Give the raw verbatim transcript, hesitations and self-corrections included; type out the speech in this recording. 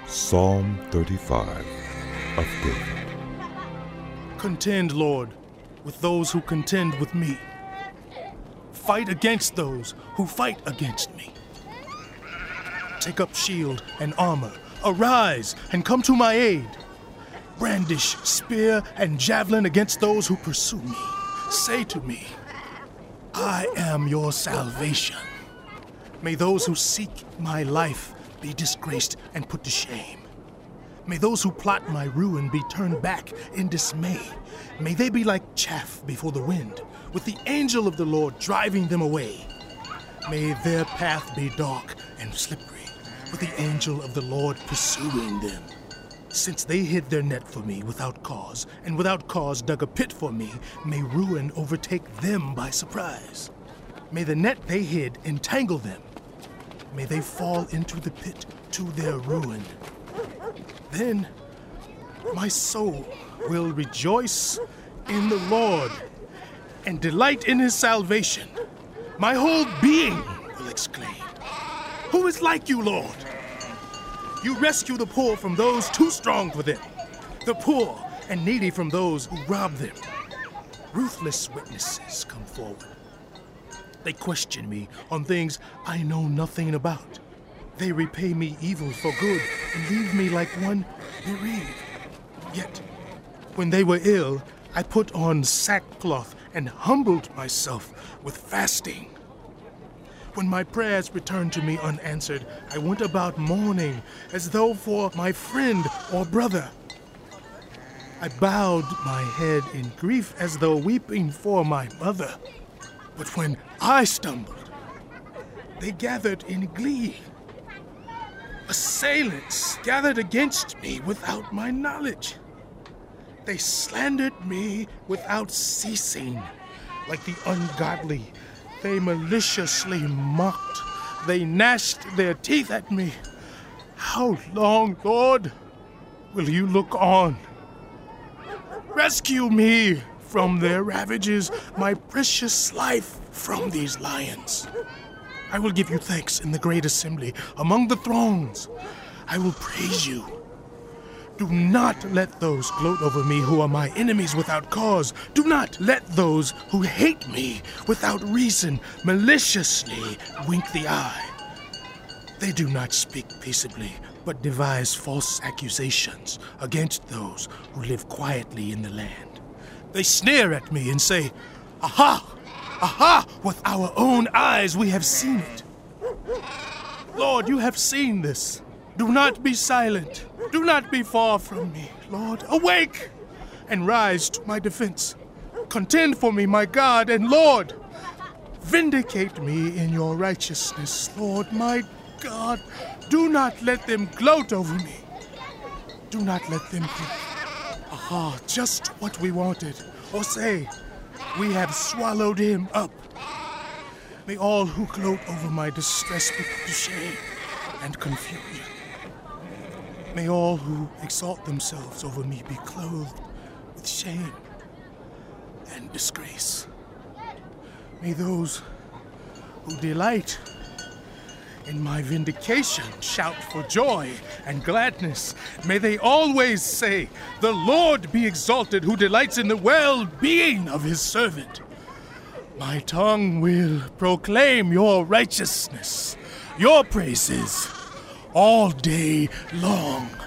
Psalm thirty-five of David. Contend, Lord, with those who contend with me. Fight against those who fight against me. Take up shield and armor. Arise and come to my aid. Brandish spear and javelin against those who pursue me. Say to me, I am your salvation. May those who seek my life be disgraced and put to shame. May those who plot my ruin be turned back in dismay. May they be like chaff before the wind, with the angel of the Lord driving them away. May their path be dark and slippery, with the angel of the Lord pursuing them. Since they hid their net for me without cause, and without cause dug a pit for me, may ruin overtake them by surprise. May the net they hid entangle them. May they fall into the pit to their ruin. Then my soul will rejoice in the Lord and delight in his salvation. My whole being will exclaim, who is like you, Lord? You rescue the poor from those too strong for them, the poor and needy from those who rob them. Ruthless witnesses come forward. They question me on things I know nothing about. They repay me evil for good and leave me like one bereaved. Yet, when they were ill, I put on sackcloth and humbled myself with fasting. When my prayers returned to me unanswered, I went about mourning as though for my friend or brother. I bowed my head in grief as though weeping for my mother. But when I stumbled, they gathered in glee. Assailants gathered against me without my knowledge. They slandered me without ceasing. Like the ungodly, they maliciously mocked. They gnashed their teeth at me. How long, Lord, will you look on? Rescue me from their ravages, my precious life from these lions. I will give you thanks in the great assembly, among the thrones. I will praise you. Do not let those gloat over me who are my enemies without cause. Do not let those who hate me without reason maliciously wink the eye. They do not speak peaceably, but devise false accusations against those who live quietly in the land. They sneer at me and say, Aha! Aha! With our own eyes we have seen it. Lord, you have seen this. Do not be silent. Do not be far from me, Lord. Awake and rise to my defense. Contend for me, my God and Lord. Vindicate me in your righteousness, Lord, my God. Do not let them gloat over me. Do not let them think, aha, just what we wanted, or say, we have swallowed him up. May all who gloat over my distress be put to shame and confusion. May all who exalt themselves over me be clothed with shame and disgrace. May those who delight in my vindication shout for joy and gladness. May they always say, the Lord be exalted who delights in the well-being of his servant. My tongue will proclaim your righteousness, your praises, all day long.